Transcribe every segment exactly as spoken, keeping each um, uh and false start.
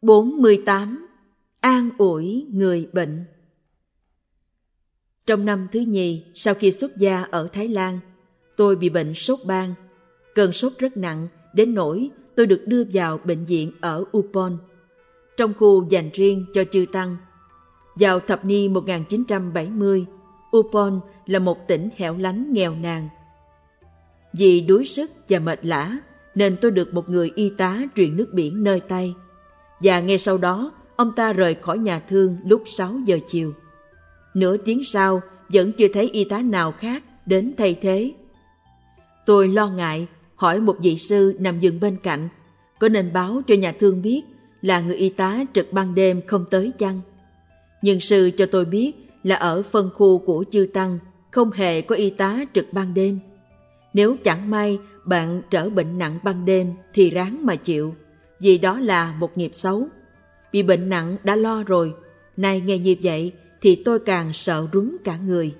bốn mươi tám. An ủi người bệnh. Trong năm thứ nhì sau khi xuất gia ở Thái Lan, tôi bị bệnh sốt ban. Cơn sốt rất nặng đến nỗi tôi được đưa vào bệnh viện ở Upon, trong khu dành riêng cho chư tăng. Vào thập niên một nghìn chín trăm bảy mươi, Upon là một tỉnh hẻo lánh nghèo nàn. Vì đuối sức và mệt lả nên tôi được một người y tá truyền nước biển nơi tay. Và ngay sau đó, ông ta rời khỏi nhà thương lúc sáu giờ chiều. Nửa tiếng sau, vẫn chưa thấy y tá nào khác đến thay thế. Tôi lo ngại, hỏi một vị sư nằm giường bên cạnh, có nên báo cho nhà thương biết là người y tá trực ban đêm không tới chăng? Nhưng sư cho tôi biết là ở phân khu của chư tăng không hề có y tá trực ban đêm. Nếu chẳng may bạn trở bệnh nặng ban đêm thì ráng mà chịu, vì đó là một nghiệp xấu. Bị bệnh nặng đã lo rồi, nay nghe như vậy thì tôi càng sợ rúng cả người.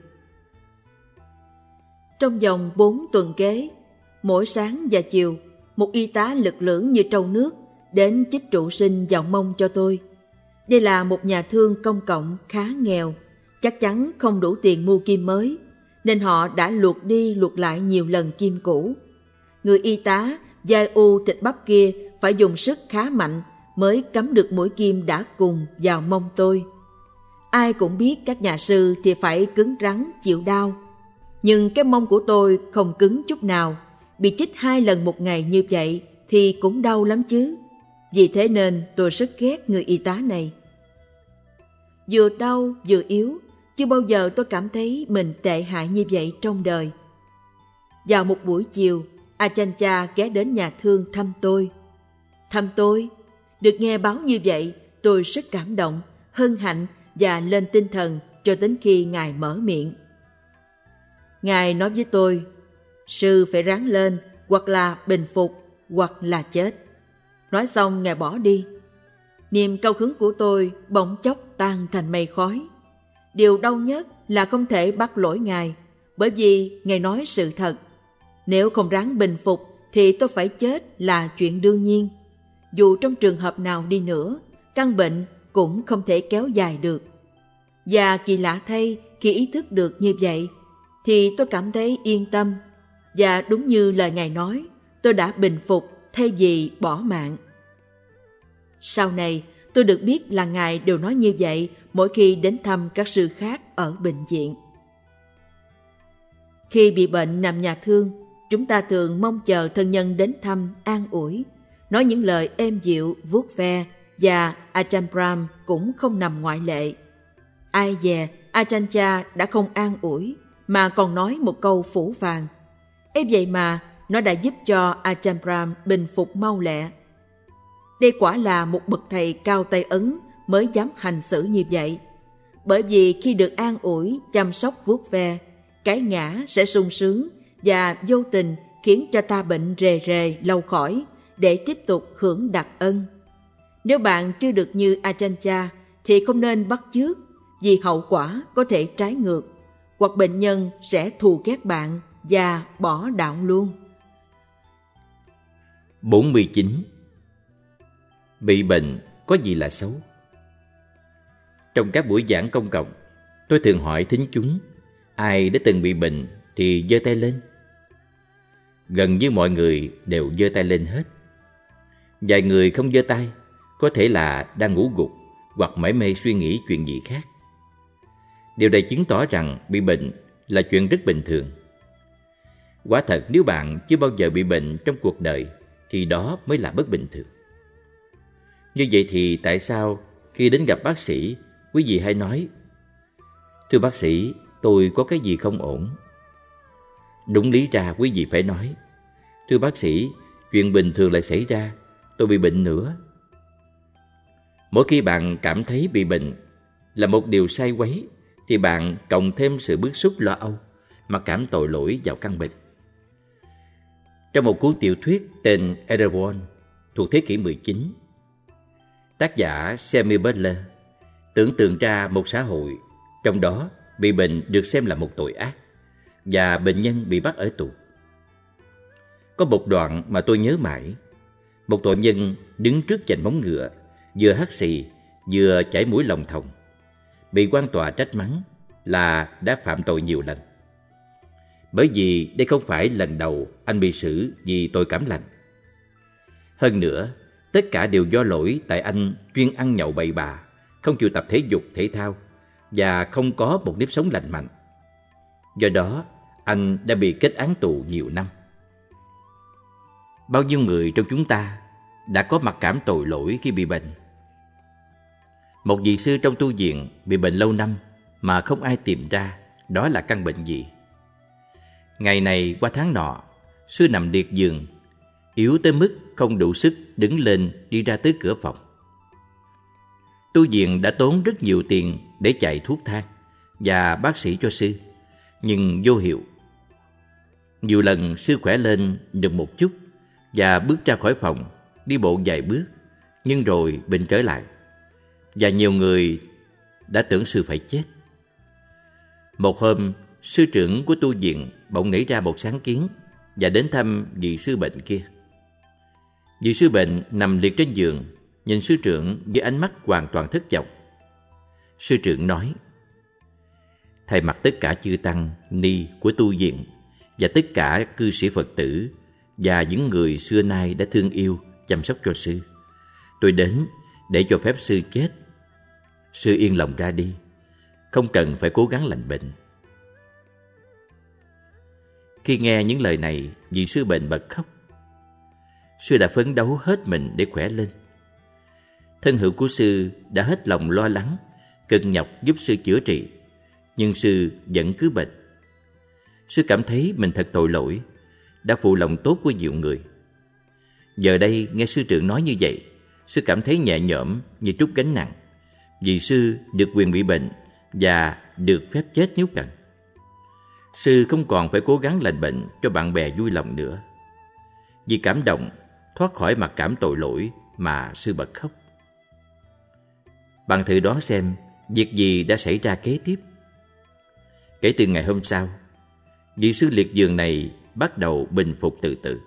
Trong vòng bốn tuần kế, mỗi sáng và chiều, một y tá lực lưỡng như trâu nước đến chích trụ sinh vào mông cho tôi. Đây là một nhà thương công cộng khá nghèo, chắc chắn không đủ tiền mua kim mới, nên họ đã luộc đi luộc lại nhiều lần kim cũ. Người y tá dai u thịt bắp kia phải dùng sức khá mạnh mới cắm được mũi kim đã cùng vào mông tôi. Ai cũng biết các nhà sư thì phải cứng rắn chịu đau, nhưng cái mông của tôi không cứng chút nào. Bị chích hai lần một ngày như vậy thì cũng đau lắm chứ. Vì thế nên tôi rất ghét người y tá này. Vừa đau vừa yếu, chưa bao giờ tôi cảm thấy mình tệ hại như vậy trong đời. Vào một buổi chiều, Ajahn Chah ghé đến nhà thương thăm tôi. Thăm tôi? Được nghe báo như vậy, tôi rất cảm động, hân hạnh và lên tinh thần cho đến khi Ngài mở miệng. Ngài nói với tôi, sư phải ráng lên, hoặc là bình phục, hoặc là chết. Nói xong Ngài bỏ đi. Niềm cao hứng của tôi bỗng chốc tan thành mây khói. Điều đau nhất là không thể bắt lỗi Ngài, bởi vì Ngài nói sự thật. Nếu không ráng bình phục thì tôi phải chết là chuyện đương nhiên. Dù trong trường hợp nào đi nữa, căn bệnh cũng không thể kéo dài được. Và kỳ lạ thay, khi ý thức được như vậy, thì tôi cảm thấy yên tâm. Và đúng như lời Ngài nói, tôi đã bình phục thay vì bỏ mạng. Sau này, tôi được biết là Ngài đều nói như vậy mỗi khi đến thăm các sư khác ở bệnh viện. Khi bị bệnh nằm nhà thương, chúng ta thường mong chờ thân nhân đến thăm, an ủi, nói những lời êm dịu, vuốt ve, và Ajahn Brahm cũng không nằm ngoại lệ. Ai dè, Ajahn Chah đã không an ủi, mà còn nói một câu phũ phàng. Ấy vậy mà, nó đã giúp cho Ajahn Brahm bình phục mau lẹ. Đây quả là một bậc thầy cao tay ấn mới dám hành xử như vậy. Bởi vì khi được an ủi, chăm sóc vuốt ve, cái ngã sẽ sung sướng và vô tình khiến cho ta bệnh rề rề lâu khỏi để tiếp tục hưởng đặc ân. Nếu bạn chưa được như Ajahn Chah thì không nên bắt chước, vì hậu quả có thể trái ngược, hoặc bệnh nhân sẽ thù ghét bạn và bỏ đạo luôn. bốn mươi chín. Bị bệnh có gì là xấu? Trong các buổi giảng công cộng, tôi thường hỏi thính chúng, ai đã từng bị bệnh thì giơ tay lên. Gần như mọi người đều giơ tay lên hết. Vài người không giơ tay, có thể là đang ngủ gục hoặc mải mê suy nghĩ chuyện gì khác. Điều này chứng tỏ rằng bị bệnh là chuyện rất bình thường. Quả thật, nếu bạn chưa bao giờ bị bệnh trong cuộc đời thì đó mới là bất bình thường. Như vậy thì tại sao khi đến gặp bác sĩ, quý vị hay nói, thưa bác sĩ, tôi có cái gì không ổn? Đúng lý ra quý vị phải nói, thưa bác sĩ, chuyện bình thường lại xảy ra, tôi bị bệnh nữa. Mỗi khi bạn cảm thấy bị bệnh là một điều sai quấy, thì bạn cộng thêm sự bức xúc lo âu, mặc cảm tội lỗi vào căn bệnh. Trong một cuốn tiểu thuyết tên Erewhon thuộc thế kỷ mười chín, tác giả Sammy Butler tưởng tượng ra một xã hội trong đó bị bệnh được xem là một tội ác và bệnh nhân bị bắt ở tù. Có một đoạn mà tôi nhớ mãi. Một tội nhân đứng trước chành móng ngựa vừa hắt xì, vừa chảy mũi lòng thòng. Bị quan tòa trách mắng là đã phạm tội nhiều lần. Bởi vì đây không phải lần đầu anh bị xử vì tội cảm lạnh. Hơn nữa, tất cả đều do lỗi tại anh chuyên ăn nhậu bậy bạ, không chịu tập thể dục thể thao và không có một nếp sống lành mạnh. Do đó, anh đã bị kết án tù nhiều năm. Bao nhiêu người trong chúng ta đã có mặc cảm tội lỗi khi bị bệnh. Một vị sư trong tu viện bị bệnh lâu năm mà không ai tìm ra đó là căn bệnh gì. Ngày này qua tháng nọ, sư nằm liệt giường, yếu tới mức không đủ sức đứng lên đi ra tới cửa phòng. Tu viện đã tốn rất nhiều tiền để chạy thuốc thang và bác sĩ cho sư, nhưng vô hiệu. Nhiều lần sư khỏe lên được một chút và bước ra khỏi phòng, đi bộ vài bước, nhưng rồi bệnh trở lại. Và nhiều người đã tưởng sư phải chết. Một hôm, sư trưởng của tu viện bỗng nảy ra một sáng kiến và đến thăm vị sư bệnh kia. Vị sư bệnh nằm liệt trên giường, nhìn sư trưởng với ánh mắt hoàn toàn thất vọng. Sư trưởng nói: thay mặt tất cả chư tăng, ni của tu viện và tất cả cư sĩ Phật tử và những người xưa nay đã thương yêu, chăm sóc cho sư, tôi đến để cho phép sư chết. Sư yên lòng ra đi, không cần phải cố gắng lành bệnh. Khi nghe những lời này, vị sư bệnh bật khóc. Sư đã phấn đấu hết mình để khỏe lên. Thân hữu của sư đã hết lòng lo lắng, cân nhọc giúp sư chữa trị, nhưng sư vẫn cứ bệnh. Sư cảm thấy mình thật tội lỗi, đã phụ lòng tốt của nhiều người. Giờ đây nghe sư trưởng nói như vậy, sư cảm thấy nhẹ nhõm như trút gánh nặng, vì sư được quyền bị bệnh và được phép chết nếu cần. Sư không còn phải cố gắng lành bệnh cho bạn bè vui lòng nữa. Vì cảm động, thoát khỏi mặc cảm tội lỗi mà sư bật khóc. Bạn thử đoán xem việc gì đã xảy ra kế tiếp. Kể từ ngày hôm sau, vị sư liệt giường này bắt đầu bình phục từ từ.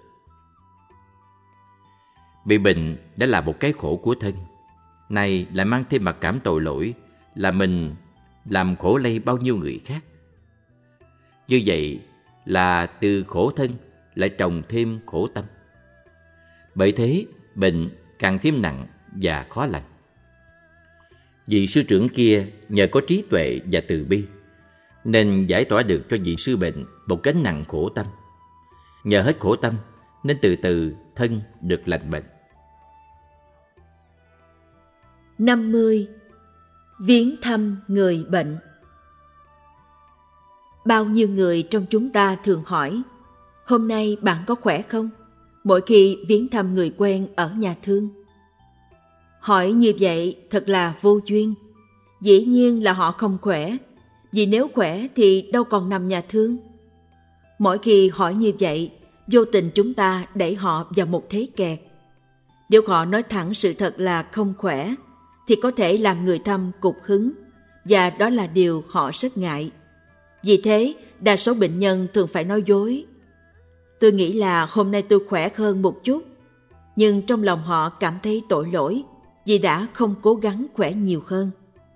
Bị bệnh đã là một cái khổ của thân, nay lại mang thêm mặc cảm tội lỗi, là mình làm khổ lây bao nhiêu người khác. Như vậy là từ khổ thân lại trồng thêm khổ tâm. Bởi thế bệnh càng thêm nặng và khó lành. Vị sư trưởng kia nhờ có trí tuệ và từ bi nên giải tỏa được cho vị sư bệnh một gánh nặng khổ tâm. Nhờ hết khổ tâm nên từ từ thân được lành bệnh. năm mươi. Viếng thăm người bệnh. Bao nhiêu người trong chúng ta thường hỏi: hôm nay bạn có khỏe không? Mỗi khi viếng thăm người quen ở nhà thương. Hỏi như vậy thật là vô duyên. Dĩ nhiên là họ không khỏe, vì nếu khỏe thì đâu còn nằm nhà thương. Mỗi khi hỏi như vậy, vô tình chúng ta đẩy họ vào một thế kẹt. Nếu họ nói thẳng sự thật là không khỏe, thì có thể làm người thăm cục hứng, và đó là điều họ rất ngại. Vì thế, đa số bệnh nhân thường phải nói dối. Tôi nghĩ là hôm nay tôi khỏe hơn một chút, nhưng trong lòng họ cảm thấy tội lỗi vì đã không cố gắng khỏe nhiều hơn.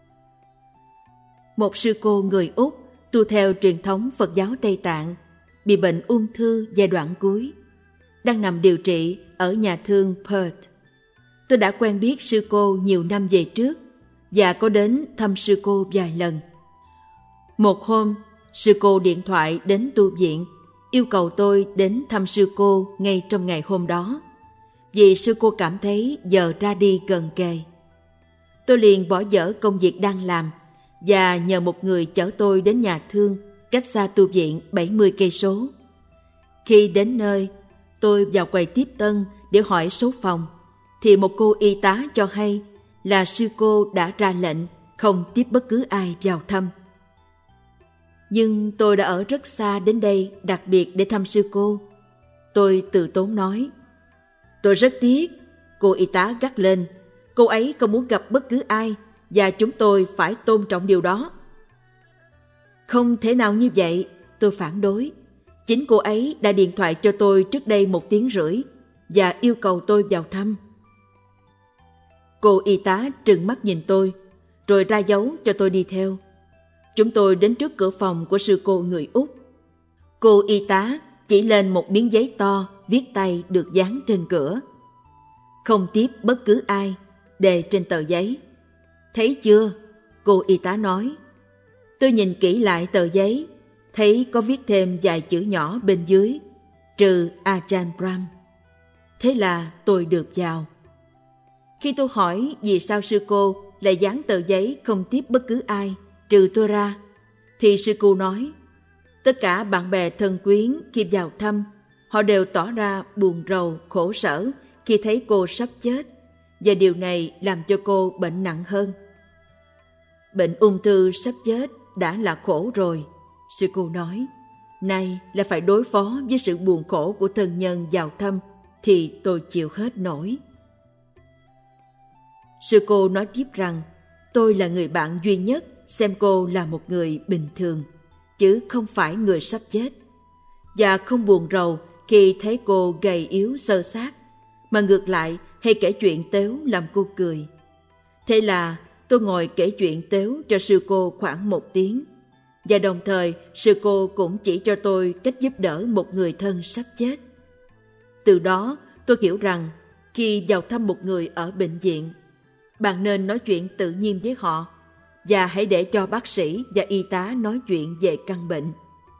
Một sư cô người Úc tu theo truyền thống Phật giáo Tây Tạng, bị bệnh ung thư giai đoạn cuối, đang nằm điều trị ở nhà thương Perth. Tôi đã quen biết sư cô nhiều năm về trước và có đến thăm sư cô vài lần. Một hôm, sư cô điện thoại đến tu viện, yêu cầu tôi đến thăm sư cô ngay trong ngày hôm đó, vì sư cô cảm thấy giờ ra đi gần kề. Tôi liền bỏ dở công việc đang làm và nhờ một người chở tôi đến nhà thương cách xa tu viện bảy mươi cây số. Khi đến nơi, tôi vào quầy tiếp tân để hỏi số phòng, thì một cô y tá cho hay là sư cô đã ra lệnh không tiếp bất cứ ai vào thăm. Nhưng tôi đã ở rất xa đến đây đặc biệt để thăm sư cô. Tôi từ tốn nói: tôi rất tiếc. Cô y tá gắt lên: cô ấy không muốn gặp bất cứ ai và chúng tôi phải tôn trọng điều đó. Không thể nào như vậy, tôi phản đối. Chính cô ấy đã điện thoại cho tôi trước đây một tiếng rưỡi và yêu cầu tôi vào thăm. Cô y tá trừng mắt nhìn tôi, rồi ra dấu cho tôi đi theo. Chúng tôi đến trước cửa phòng của sư cô người Úc. Cô y tá chỉ lên một miếng giấy to viết tay được dán trên cửa. Không tiếp bất cứ ai, đề trên tờ giấy. Thấy chưa? Cô y tá nói. Tôi nhìn kỹ lại tờ giấy, thấy có viết thêm vài chữ nhỏ bên dưới, trừ Ajahn Brahm. Thế là tôi được vào. Khi tôi hỏi vì sao sư cô lại dán tờ giấy không tiếp bất cứ ai, trừ tôi ra, thì sư cô nói, tất cả bạn bè thân quyến khi vào thăm, họ đều tỏ ra buồn rầu, khổ sở khi thấy cô sắp chết, và điều này làm cho cô bệnh nặng hơn. Bệnh ung thư sắp chết đã là khổ rồi, sư cô nói. Nay là phải đối phó với sự buồn khổ của thân nhân vào thăm, thì tôi chịu hết nổi. Sư cô nói tiếp rằng, tôi là người bạn duy nhất xem cô là một người bình thường, chứ không phải người sắp chết, và không buồn rầu khi thấy cô gầy yếu xơ xác, mà ngược lại hay kể chuyện tếu làm cô cười. Thế là tôi ngồi kể chuyện tếu cho sư cô khoảng một tiếng, và đồng thời sư cô cũng chỉ cho tôi cách giúp đỡ một người thân sắp chết. Từ đó tôi hiểu rằng khi vào thăm một người ở bệnh viện, bạn nên nói chuyện tự nhiên với họ, và hãy để cho bác sĩ và y tá nói chuyện về căn bệnh.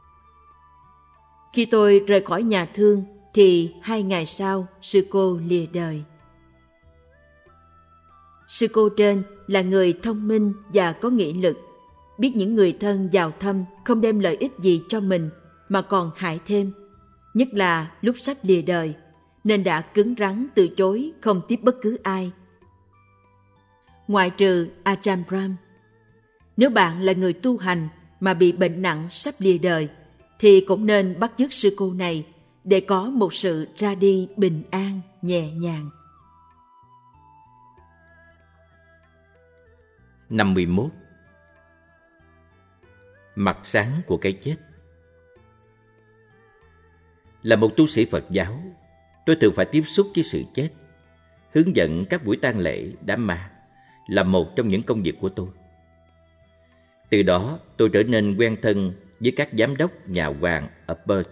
Khi tôi rời khỏi nhà thương thì hai ngày sau sư cô lìa đời. Sư cô trên là người thông minh và có nghị lực, biết những người thân vào thăm không đem lợi ích gì cho mình mà còn hại thêm, nhất là lúc sắp lìa đời, nên đã cứng rắn từ chối không tiếp bất cứ ai, ngoại trừ Ajahn Brahm. Nếu bạn là người tu hành mà bị bệnh nặng sắp lìa đời, thì cũng nên bắt chước sư cô này để có một sự ra đi bình an, nhẹ nhàng. năm mươi mốt. Mặt sáng của cái chết. Là một tu sĩ Phật giáo, tôi thường phải tiếp xúc với sự chết. Hướng dẫn các buổi tang lễ, đám ma là một trong những công việc của tôi. Từ đó tôi trở nên quen thân với các giám đốc nhà hoàng ở Perth.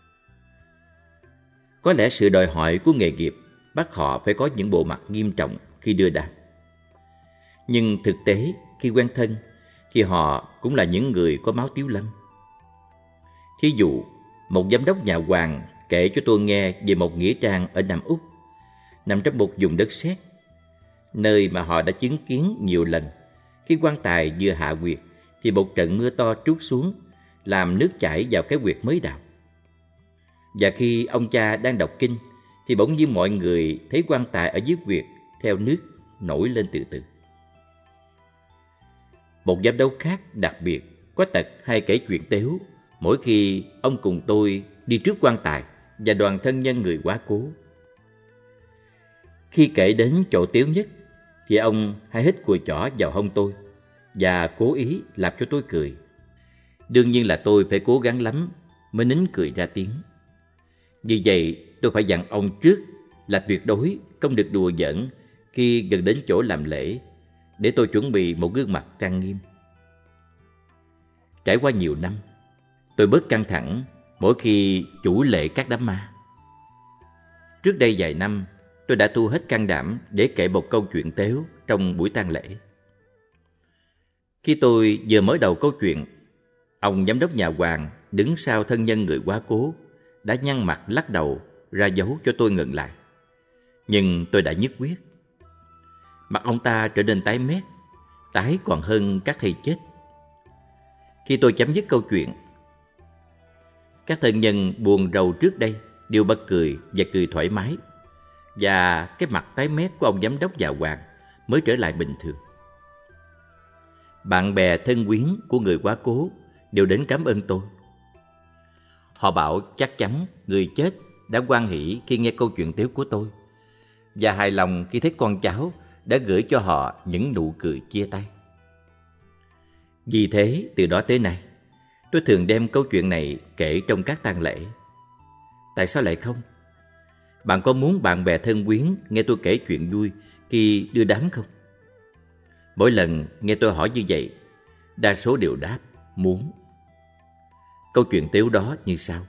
Có lẽ sự đòi hỏi của nghề nghiệp bắt họ phải có những bộ mặt nghiêm trọng khi đưa đám. Nhưng thực tế khi quen thân thì họ cũng là những người có máu tiếu lâm. Thí dụ, một giám đốc nhà hoàng kể cho tôi nghe về một nghĩa trang ở Nam Úc, nằm trong một vùng đất sét, nơi mà họ đã chứng kiến nhiều lần. Khi quan tài vừa hạ huyệt thì một trận mưa to trút xuống, làm nước chảy vào cái huyệt mới đào. Và khi ông cha đang đọc kinh thì bỗng nhiên mọi người thấy quan tài ở dưới huyệt theo nước nổi lên từ từ. Một giám đốc khác đặc biệt có tật hay kể chuyện tếu mỗi khi ông cùng tôi đi trước quan tài và đoàn thân nhân người quá cố. Khi kể đến chỗ tếu nhất thì ông hay hít cùi chỏ vào hông tôi và cố ý làm cho tôi cười. Đương nhiên là tôi phải cố gắng lắm mới nín cười ra tiếng. Vì vậy tôi phải dặn ông trước là tuyệt đối không được đùa giỡn khi gần đến chỗ làm lễ, để tôi chuẩn bị một gương mặt trang nghiêm. Trải qua nhiều năm, tôi bớt căng thẳng mỗi khi chủ lễ các đám ma. Trước đây vài năm, tôi đã thu hết can đảm để kể một câu chuyện tếu trong buổi tang lễ. Khi tôi vừa mới đầu câu chuyện, ông giám đốc nhà hoàng đứng sau thân nhân người quá cố đã nhăn mặt lắc đầu ra dấu cho tôi ngừng lại. Nhưng tôi đã nhất quyết. Mặt ông ta trở nên tái mét, tái còn hơn các thầy chết. Khi tôi chấm dứt câu chuyện, các thân nhân buồn rầu trước đây đều bật cười và cười thoải mái, và cái mặt tái mét của ông giám đốc nhà hoàng mới trở lại bình thường. Bạn bè thân quyến của người quá cố đều đến cảm ơn tôi. Họ bảo chắc chắn người chết đã hoan hỉ khi nghe câu chuyện tếu của tôi, và hài lòng khi thấy con cháu đã gửi cho họ những nụ cười chia tay. Vì thế, từ đó tới nay, tôi thường đem câu chuyện này kể trong các tang lễ. Tại sao lại không? Bạn có muốn bạn bè thân quyến nghe tôi kể chuyện vui khi đưa đám không? Mỗi lần nghe tôi hỏi như vậy, đa số đều đáp muốn. Câu chuyện tếu đó như sau.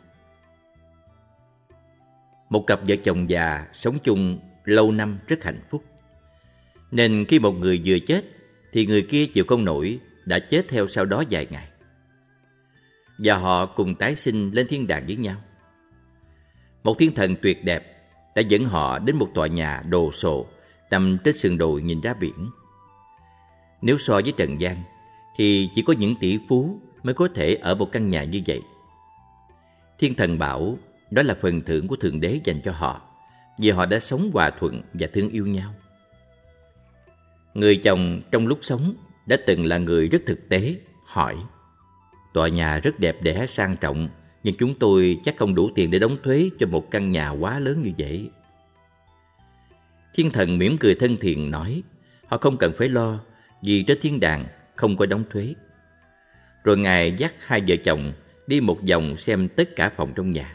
Một cặp vợ chồng già sống chung lâu năm rất hạnh phúc. Nên khi một người vừa chết thì người kia chịu không nổi, đã chết theo sau đó vài ngày. Và họ cùng tái sinh lên thiên đàng với nhau. Một thiên thần tuyệt đẹp đã dẫn họ đến một tòa nhà đồ sộ nằm trên sườn đồi nhìn ra biển. Nếu so với trần gian thì chỉ có những tỷ phú mới có thể ở một căn nhà như vậy. Thiên thần bảo đó là phần thưởng của Thượng Đế dành cho họ, vì họ đã sống hòa thuận và thương yêu nhau. Người chồng trong lúc sống đã từng là người rất thực tế, hỏi: tòa nhà rất đẹp đẽ sang trọng, nhưng chúng tôi chắc không đủ tiền để đóng thuế cho một căn nhà quá lớn như vậy. Thiên thần mỉm cười thân thiện nói: họ không cần phải lo, vì trên thiên đàng không có đóng thuế. Rồi Ngài dắt hai vợ chồng đi một vòng xem tất cả phòng trong nhà.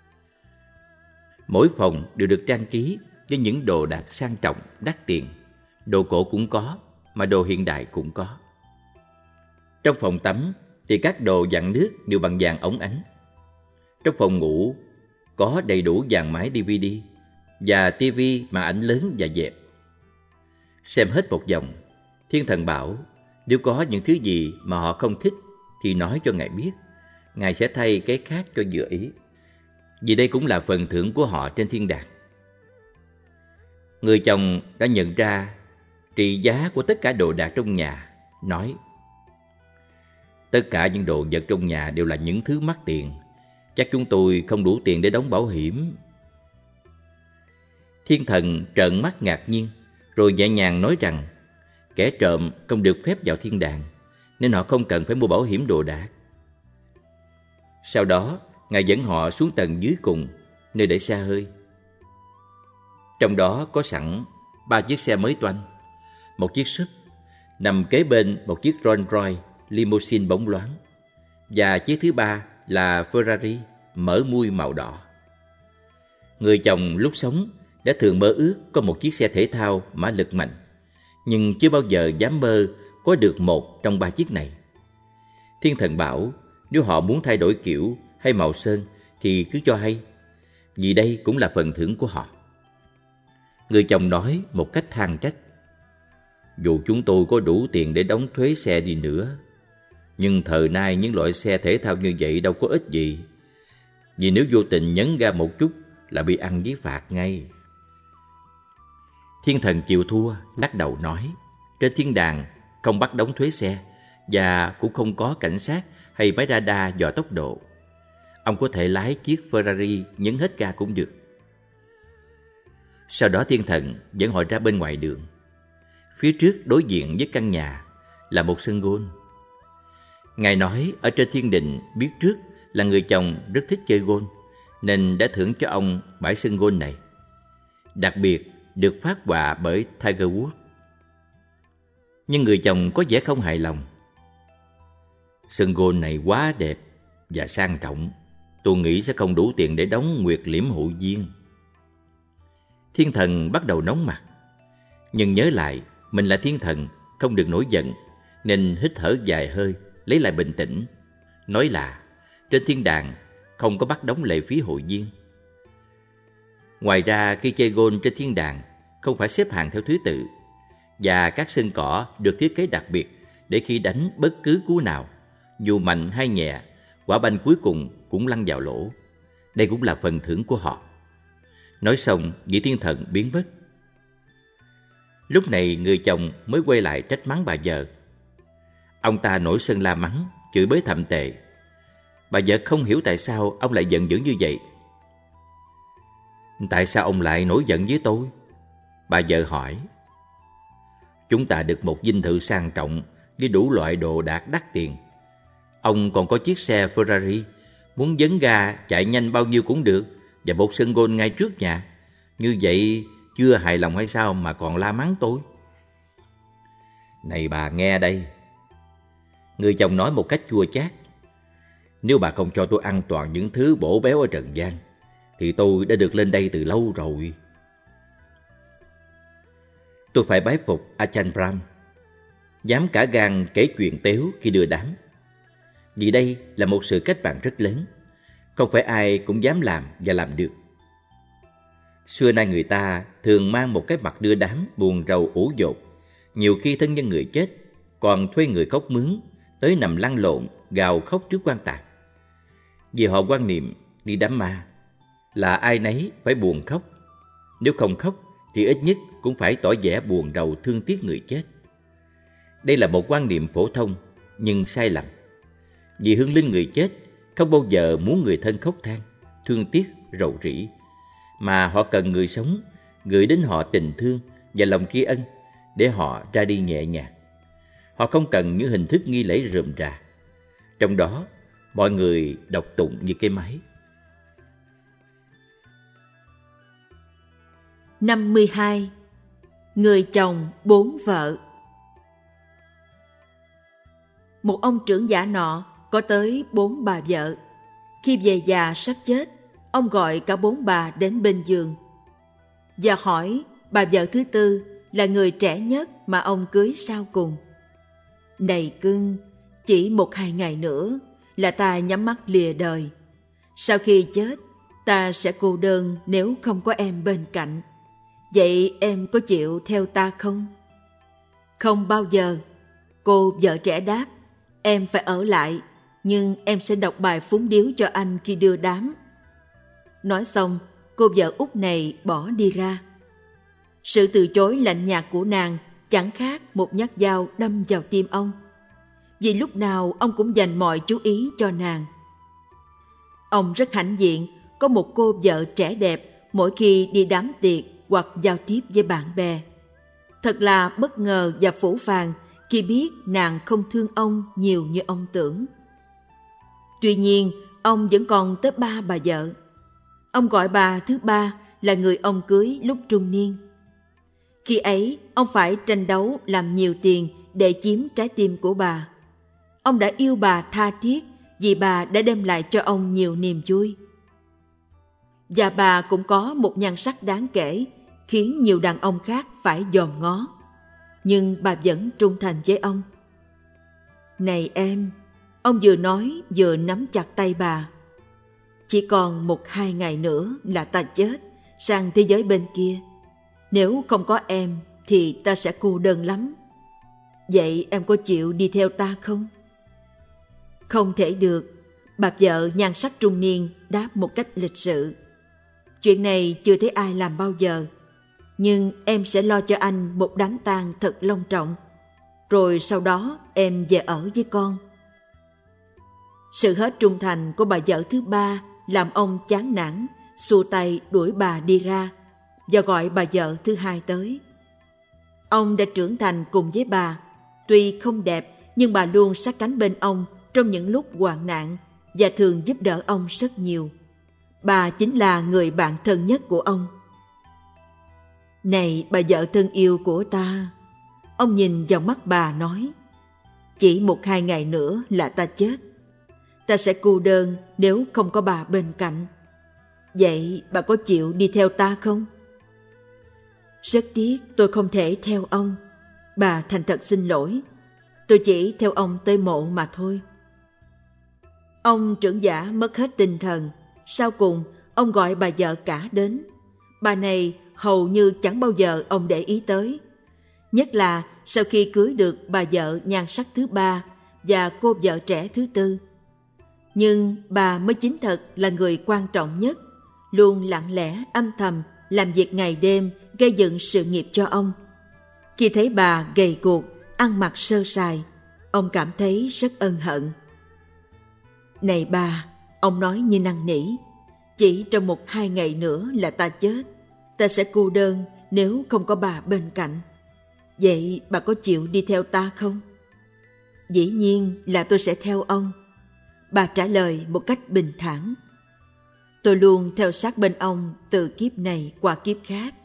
Mỗi phòng đều được trang trí với những đồ đạc sang trọng, đắt tiền. Đồ cổ cũng có, mà đồ hiện đại cũng có. Trong phòng tắm thì các đồ dặn nước đều bằng vàng óng ánh. Trong phòng ngủ có đầy đủ dàn máy đê vê đê và tivi màn ảnh lớn và dẹp. Xem hết một vòng, thiên thần bảo nếu có những thứ gì mà họ không thích thì nói cho Ngài biết. Ngài sẽ thay cái khác cho vừa ý, vì đây cũng là phần thưởng của họ trên thiên đàng. Người chồng đã nhận ra trị giá của tất cả đồ đạc trong nhà, nói: tất cả những đồ vật trong nhà đều là những thứ mắc tiền, chắc chúng tôi không đủ tiền để đóng bảo hiểm. Thiên thần trợn mắt ngạc nhiên, rồi nhẹ nhàng nói rằng kẻ trộm không được phép vào thiên đàng, nên họ không cần phải mua bảo hiểm đồ đạc. Sau đó, Ngài dẫn họ xuống tầng dưới cùng, nơi để xe hơi. Trong đó có sẵn ba chiếc xe mới toanh, một chiếc súp, nằm kế bên một chiếc Rolls Royce limousine bóng loáng, và chiếc thứ ba là Ferrari mở mui màu đỏ. Người chồng lúc sống đã thường mơ ước có một chiếc xe thể thao mã lực mạnh, nhưng chưa bao giờ dám mơ có được một trong ba chiếc này. Thiên thần bảo nếu họ muốn thay đổi kiểu hay màu sơn thì cứ cho hay, vì đây cũng là phần thưởng của họ. Người chồng nói một cách than trách: dù chúng tôi có đủ tiền để đóng thuế xe đi nữa, nhưng thời nay những loại xe thể thao như vậy đâu có ích gì, vì nếu vô tình nhấn ga một chút là bị ăn với phạt ngay. Thiên thần chịu thua, lắc đầu nói: trên thiên đàng không bắt đóng thuế xe, và cũng không có cảnh sát hay máy radar dò tốc độ. Ông có thể lái chiếc Ferrari nhấn hết ga cũng được. Sau đó thiên thần dẫn họ ra bên ngoài đường. Phía trước đối diện với căn nhà là một sân golf. Ngài nói ở trên thiên đình biết trước là người chồng rất thích chơi golf, nên đã thưởng cho ông bãi sân golf này. Đặc biệt được phát họa bởi Tiger Woods. Nhưng người chồng có vẻ không hài lòng. Sân golf này quá đẹp và sang trọng, tôi nghĩ sẽ không đủ tiền để đóng nguyệt liễm hữu viên. Thiên thần bắt đầu nóng mặt, nhưng nhớ lại mình là thiên thần, không được nổi giận, nên hít thở dài hơi, lấy lại bình tĩnh, nói là trên thiên đàng không có bắt đóng lệ phí hội viên. Ngoài ra khi chơi golf trên thiên đàng không phải xếp hàng theo thứ tự, và các sân cỏ được thiết kế đặc biệt để khi đánh bất cứ cú nào, dù mạnh hay nhẹ, quả banh cuối cùng cũng lăn vào lỗ. Đây cũng là phần thưởng của họ. Nói xong, vị thiên thần biến mất. Lúc này người chồng mới quay lại trách mắng bà vợ. Ông ta nổi sân la mắng, chửi bới thậm tệ. Bà vợ không hiểu tại sao ông lại giận dữ như vậy. Tại sao ông lại nổi giận với tôi? Bà vợ hỏi. Chúng ta được một dinh thự sang trọng với đủ loại đồ đạc đắt tiền. Ông còn có chiếc xe Ferrari, muốn dấn ga chạy nhanh bao nhiêu cũng được, và một sân golf ngay trước nhà. Như vậy chưa hài lòng hay sao mà còn la mắng tôi? Này bà nghe đây. Người chồng nói một cách chua chát. Nếu bà không cho tôi ăn toàn những thứ bổ béo ở trần gian, thì tôi đã được lên đây từ lâu rồi. tôi phải bái phục Ajahn Brahm, dám cả gan kể chuyện tếu khi đưa đám. Vì đây là một sự kết bạn rất lớn, không phải ai cũng dám làm và làm được. Xưa nay người ta thường mang một cái mặt đưa đám buồn rầu ủ dột, nhiều khi thân nhân người chết còn thuê người khóc mướn tới nằm lăn lộn gào khóc trước quan tài. Vì họ quan niệm đi đám ma là ai nấy phải buồn khóc, nếu không khóc thì ít nhất cũng phải tỏ vẻ buồn rầu thương tiếc người chết. Đây là một quan niệm phổ thông nhưng sai lầm, vì hương linh người chết không bao giờ muốn người thân khóc than, thương tiếc, rầu rĩ, mà họ cần người sống gửi đến họ tình thương và lòng tri ân để họ ra đi nhẹ nhàng. Họ không cần những hình thức nghi lễ rườm rà, trong đó mọi người đọc tụng như cái máy. năm mươi hai. Người chồng bốn vợ. Một ông trưởng giả nọ có tới bốn bà vợ. Khi về già sắp chết, ông gọi cả bốn bà đến bên giường và hỏi bà vợ thứ tư là người trẻ nhất mà ông cưới sau cùng: "Này cưng, chỉ một hai ngày nữa là ta nhắm mắt lìa đời. Sau khi chết, ta sẽ cô đơn nếu không có em bên cạnh. Vậy em có chịu theo ta không?" "Không bao giờ," cô vợ trẻ đáp. "Em phải ở lại, nhưng em sẽ đọc bài phúng điếu cho anh khi đưa đám." Nói xong, cô vợ út này bỏ đi ra. Sự từ chối lạnh nhạt của nàng chẳng khác một nhát dao đâm vào tim ông, vì lúc nào ông cũng dành mọi chú ý cho nàng. Ông rất hãnh diện có một cô vợ trẻ đẹp mỗi khi đi đám tiệc hoặc giao tiếp với bạn bè. Thật là bất ngờ và phũ phàng khi biết nàng không thương ông nhiều như ông tưởng. Tuy nhiên, ông vẫn còn tới ba bà vợ. Ông gọi bà thứ ba là người ông cưới lúc trung niên. Khi ấy, ông phải tranh đấu làm nhiều tiền để chiếm trái tim của bà. Ông đã yêu bà tha thiết vì bà đã đem lại cho ông nhiều niềm vui. Và bà cũng có một nhan sắc đáng kể, khiến nhiều đàn ông khác phải dòm ngó. Nhưng bà vẫn trung thành với ông. "Này em," ông vừa nói vừa nắm chặt tay bà, "chỉ còn một hai ngày nữa là ta chết sang thế giới bên kia. Nếu không có em thì ta sẽ cô đơn lắm. Vậy em có chịu đi theo ta không?" "Không thể được," bà vợ nhan sắc trung niên đáp một cách lịch sự. "Chuyện này chưa thấy ai làm bao giờ. Nhưng em sẽ lo cho anh một đám tang thật long trọng. Rồi sau đó em về ở với con." Sự hết trung thành của bà vợ thứ ba làm ông chán nản, xua tay đuổi bà đi ra và gọi bà vợ thứ hai tới. Ông đã trưởng thành cùng với bà. Tuy không đẹp, nhưng bà luôn sát cánh bên ông trong những lúc hoạn nạn và thường giúp đỡ ông rất nhiều. Bà chính là người bạn thân nhất của ông. "Này bà vợ thân yêu của ta," ông nhìn vào mắt bà nói, "chỉ một hai ngày nữa là ta chết. Ta sẽ cô đơn nếu không có bà bên cạnh. Vậy bà có chịu đi theo ta không?" "Rất tiếc tôi không thể theo ông. Bà thành thật xin lỗi. Tôi chỉ theo ông tới mộ mà thôi." Ông trưởng giả mất hết tinh thần. Sau cùng, ông gọi bà vợ cả đến. Bà này hầu như chẳng bao giờ ông để ý tới. Nhất là sau khi cưới được bà vợ nhan sắc thứ ba và cô vợ trẻ thứ tư. Nhưng bà mới chính thật là người quan trọng nhất, luôn lặng lẽ âm thầm làm việc ngày đêm gây dựng sự nghiệp cho ông. Khi thấy bà gầy guộc, ăn mặc sơ sài, ông cảm thấy rất ân hận. "Này bà," ông nói như năn nỉ, "chỉ trong một hai ngày nữa là ta chết. Ta sẽ cô đơn nếu không có bà bên cạnh. Vậy bà có chịu đi theo ta không?" "Dĩ nhiên là tôi sẽ theo ông," bà trả lời một cách bình thản. "Tôi luôn theo sát bên ông từ kiếp này qua kiếp khác."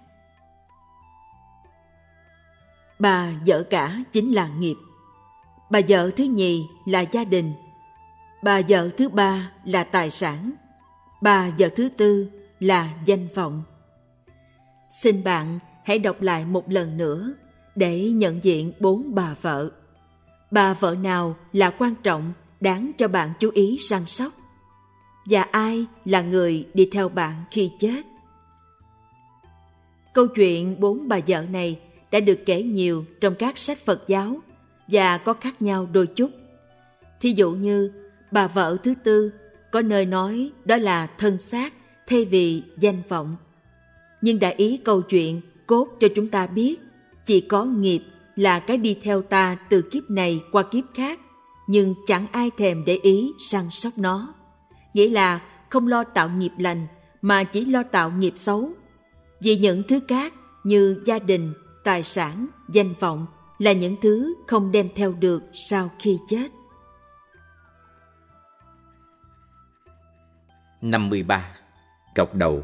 Bà vợ cả chính là nghiệp. Bà vợ thứ nhì là gia đình. Bà vợ thứ ba là tài sản. Bà vợ thứ tư là danh vọng. Xin bạn hãy đọc lại một lần nữa để nhận diện bốn bà vợ. Bà vợ nào là quan trọng, đáng cho bạn chú ý săn sóc? Và ai là người đi theo bạn khi chết? Câu chuyện bốn bà vợ này đã được kể nhiều trong các sách Phật giáo và có khác nhau đôi chút. Thí dụ như bà vợ thứ tư có nơi nói đó là thân xác thay vì danh vọng. Nhưng đại ý câu chuyện cốt cho chúng ta biết chỉ có nghiệp là cái đi theo ta từ kiếp này qua kiếp khác, nhưng chẳng ai thèm để ý săn sóc nó. Nghĩa là không lo tạo nghiệp lành mà chỉ lo tạo nghiệp xấu. Vì những thứ khác như gia đình, tài sản, danh vọng là những thứ không đem theo được sau khi chết. năm mươi ba. Cọc đầu.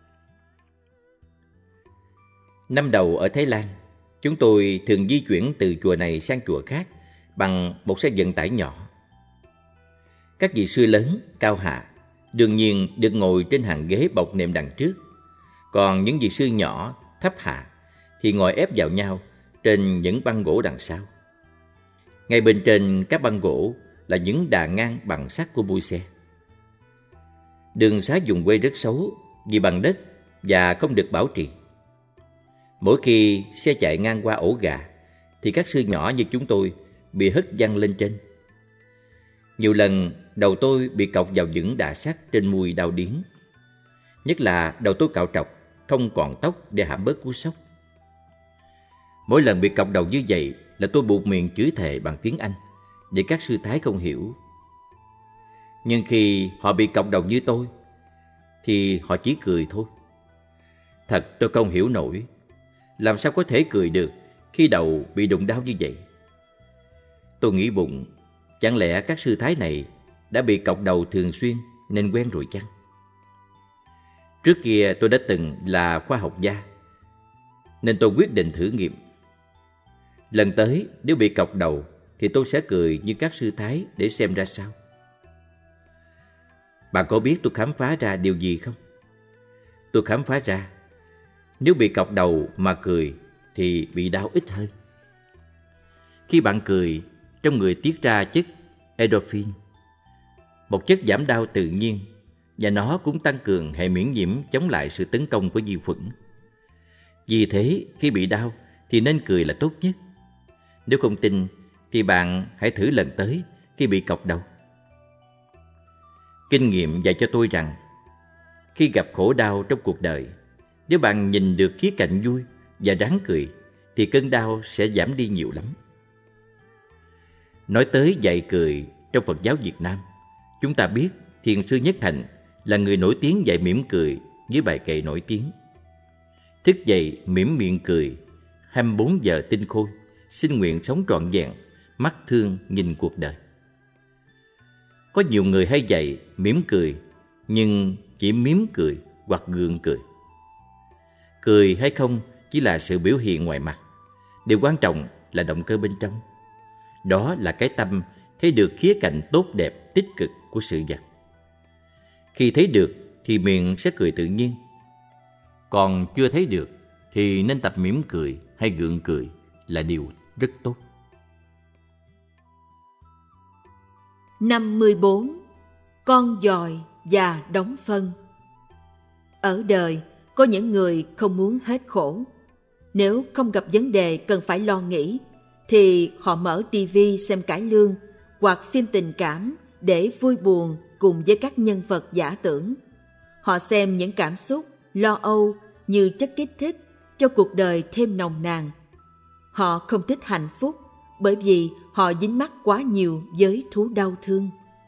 Năm đầu ở Thái Lan, chúng tôi thường di chuyển từ chùa này sang chùa khác bằng một xe vận tải nhỏ. Các vị sư lớn, cao hạ, đương nhiên được ngồi trên hàng ghế bọc nệm đằng trước. Còn những vị sư nhỏ, thấp hạ thì ngồi ép vào nhau trên những băng gỗ đằng sau. Ngay bên trên các băng gỗ là những đà ngang bằng sắt của mui xe. Đường xá vùng quê rất xấu vì bằng đất và không được bảo trì. Mỗi khi xe chạy ngang qua ổ gà thì các sư nhỏ như chúng tôi bị hất văng lên trên. Nhiều lần đầu tôi bị cọc vào những đà sắt trên mui đau điếng. Nhất là đầu tôi cạo trọc, không còn tóc để hãm bớt cú sốc. Mỗi lần bị cọc đầu như vậy là tôi buộc miệng chửi thề bằng tiếng Anh để các sư thái không hiểu. Nhưng khi họ bị cọc đầu như tôi thì họ chỉ cười thôi. Thật tôi không hiểu nổi, làm sao có thể cười được khi đầu bị đụng đau như vậy. Tôi nghĩ bụng, chẳng lẽ các sư thái này đã bị cọc đầu thường xuyên nên quen rồi chăng? Trước kia tôi đã từng là khoa học gia, nên tôi quyết định thử nghiệm. Lần tới nếu bị cọc đầu thì tôi sẽ cười như các sư thái để xem ra sao. Bạn có biết tôi khám phá ra điều gì không? Tôi khám phá ra nếu bị cọc đầu mà cười thì bị đau ít hơn. Khi bạn cười, trong người tiết ra chất endorphin, một chất giảm đau tự nhiên, và nó cũng tăng cường hệ miễn nhiễm chống lại sự tấn công của vi khuẩn. Vì thế, khi bị đau thì nên cười là tốt nhất. Nếu không tin thì bạn hãy thử lần tới khi bị cọc đầu. Kinh nghiệm dạy cho tôi rằng khi gặp khổ đau trong cuộc đời, nếu bạn nhìn được khía cạnh vui và ráng cười thì cơn đau sẽ giảm đi nhiều lắm. Nói tới dạy cười trong Phật giáo Việt Nam, chúng ta biết Thiền sư Nhất Hạnh là người nổi tiếng dạy mỉm cười với bài kệ nổi tiếng: thức dậy mỉm miệng cười, hai mươi bốn giờ tinh khôi, xin nguyện sống trọn vẹn, mắt thương nhìn cuộc đời. Có nhiều người hay dạy mỉm cười, nhưng chỉ mỉm cười hoặc gượng cười. Cười hay không chỉ là sự biểu hiện ngoài mặt, điều quan trọng là động cơ bên trong. Đó là cái tâm thấy được khía cạnh tốt đẹp, tích cực của sự vật. Khi thấy được thì miệng sẽ cười tự nhiên. Còn chưa thấy được thì nên tập mỉm cười hay gượng cười là điều rất tốt. năm mươi bốn. Con dòi và đóng phân. Ở đời, có những người không muốn hết khổ. Nếu không gặp vấn đề cần phải lo nghĩ, thì họ mở tivi xem cải lương hoặc phim tình cảm để vui buồn cùng với các nhân vật giả tưởng. Họ xem những cảm xúc, lo âu như chất kích thích cho cuộc đời thêm nồng nàn. Họ không thích hạnh phúc bởi vì họ dính mắc quá nhiều với thú đau thương.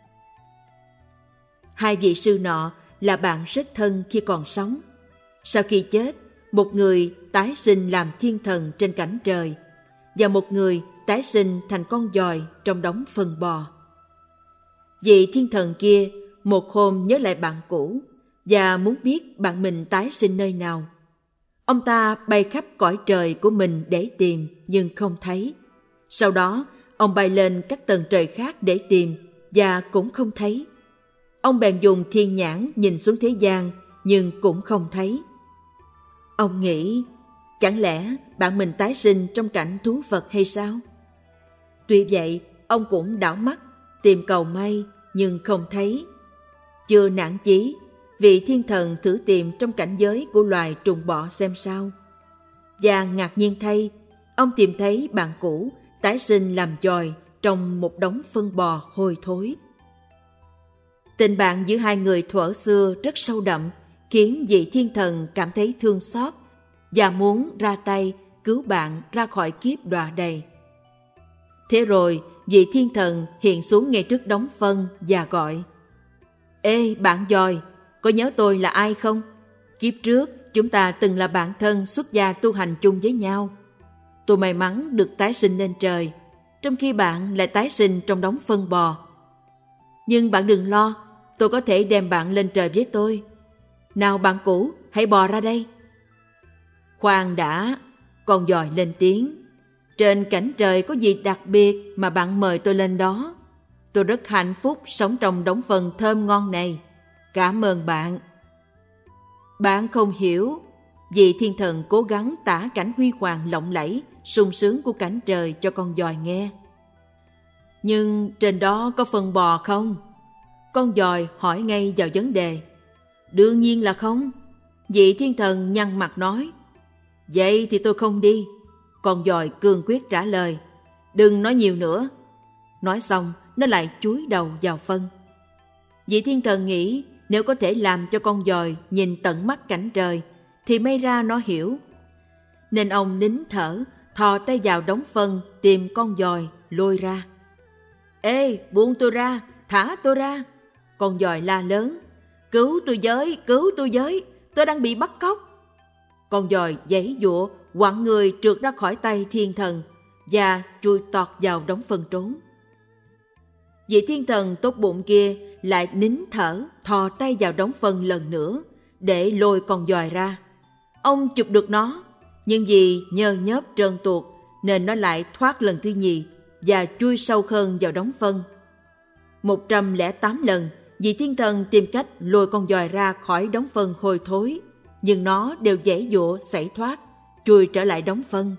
Hai vị sư nọ là bạn rất thân khi còn sống. Sau khi chết, một người tái sinh làm thiên thần trên cảnh trời, và một người tái sinh thành con dòi trong đống phân bò. Vị thiên thần kia một hôm nhớ lại bạn cũ và muốn biết bạn mình tái sinh nơi nào. Ông ta bay khắp cõi trời của mình để tìm nhưng không thấy. Sau đó, ông bay lên các tầng trời khác để tìm và cũng không thấy. Ông bèn dùng thiên nhãn nhìn xuống thế gian nhưng cũng không thấy. Ông nghĩ, Chẳng lẽ bạn mình tái sinh trong cảnh thú vật hay sao? Tuy vậy, ông cũng đảo mắt, tìm cầu may nhưng không thấy. Chưa nản chí, vị thiên thần thử tìm trong cảnh giới của loài trùng bọ xem sao. Và ngạc nhiên thay, ông tìm thấy bạn cũ tái sinh làm chòi trong một đống phân bò hôi thối. Tình bạn giữa hai người thuở xưa rất sâu đậm, khiến vị thiên thần cảm thấy thương xót và muốn ra tay cứu bạn ra khỏi kiếp đọa đầy. Thế rồi, vị thiên thần hiện xuống ngay trước đống phân và gọi: Ê bạn dòi, có nhớ tôi là ai không? Kiếp trước chúng ta từng là bạn thân xuất gia tu hành chung với nhau. Tôi may mắn được tái sinh lên trời, trong khi bạn lại tái sinh trong đống phân bò. Nhưng bạn đừng lo, tôi có thể đem bạn lên trời với tôi. Nào bạn cũ, hãy bò ra đây. Khoan đã, con dòi lên tiếng. Trên cảnh trời có gì đặc biệt mà bạn mời tôi lên đó? Tôi rất hạnh phúc sống trong đống phân thơm ngon này. Cảm ơn bạn. Bạn không hiểu. Vị thiên thần cố gắng tả cảnh huy hoàng lộng lẫy, sung sướng của cảnh trời cho con dòi nghe. Nhưng trên đó có phân bò không? Con dòi hỏi ngay vào vấn đề. Đương nhiên là không. Vị thiên thần nhăn mặt nói. Vậy thì tôi không đi. Con dòi cương quyết trả lời. Đừng nói nhiều nữa. Nói xong, nó lại chúi đầu vào phân. Vị thiên thần nghĩ nếu có thể làm cho con dòi nhìn tận mắt cảnh trời, thì may ra nó hiểu. Nên ông nín thở, thò tay vào đống phân tìm con dòi lôi ra. Ê, buông tôi ra, thả tôi ra. Con dòi la lớn. Cứu tôi với, cứu tôi với, tôi đang bị bắt cóc. Con dòi giãy giụa, quặn người trượt ra khỏi tay thiên thần và chui tọt vào đống phân trốn. Vị thiên thần tốt bụng kia lại nín thở, thò tay vào đống phân lần nữa để lôi con dòi ra. Ông chụp được nó, nhưng vì nhơ nhớp trơn tuột nên nó lại thoát lần thứ nhì và chui sâu hơn vào đống phân. Một trăm lẻ tám lần, vị thiên thần tìm cách lôi con dòi ra khỏi đống phân hôi thối, nhưng nó đều giãy giụa xảy thoát, chui trở lại đống phân.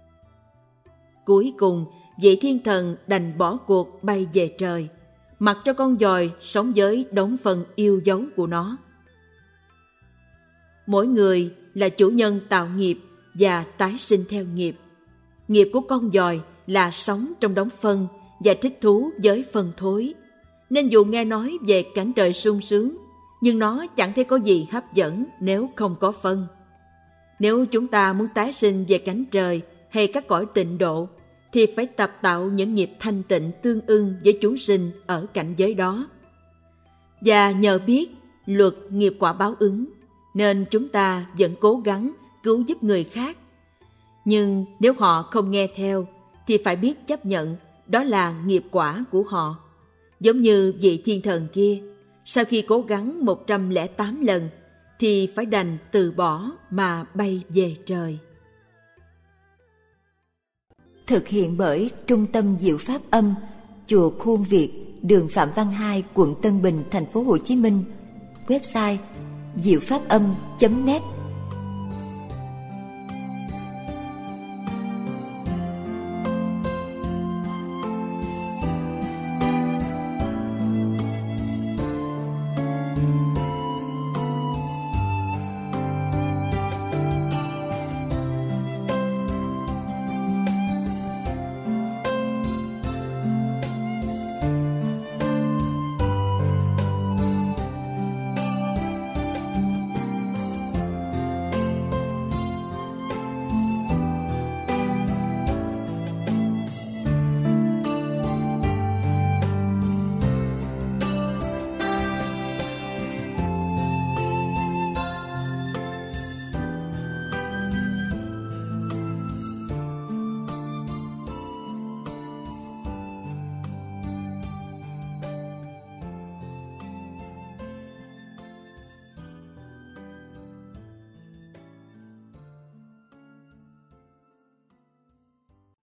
Cuối cùng, vị thiên thần đành bỏ cuộc bay về trời, mặc cho con dòi sống với đống phân yêu dấu của nó. Mỗi người là chủ nhân tạo nghiệp và tái sinh theo nghiệp. Nghiệp của con dòi là sống trong đống phân và thích thú với phân thối, nên dù nghe nói về cảnh trời sung sướng, nhưng nó chẳng thấy có gì hấp dẫn nếu không có phân. Nếu chúng ta muốn tái sinh về cảnh trời hay các cõi tịnh độ, thì phải tập tạo những nghiệp thanh tịnh tương ưng với chúng sinh ở cảnh giới đó. Và nhờ biết luật nghiệp quả báo ứng, nên chúng ta vẫn cố gắng cứu giúp người khác. Nhưng nếu họ không nghe theo, thì phải biết chấp nhận đó là nghiệp quả của họ. Giống như vị thiên thần kia, sau khi cố gắng một trăm lẻ tám lần, thì phải đành từ bỏ mà bay về trời. Thực hiện bởi Trung tâm Diệu Pháp Âm, Chùa Khuôn Việt, đường Phạm Văn Hai, quận Tân Bình, thành phố Hồ Chí Minh. Website diệu pháp âm chấm net.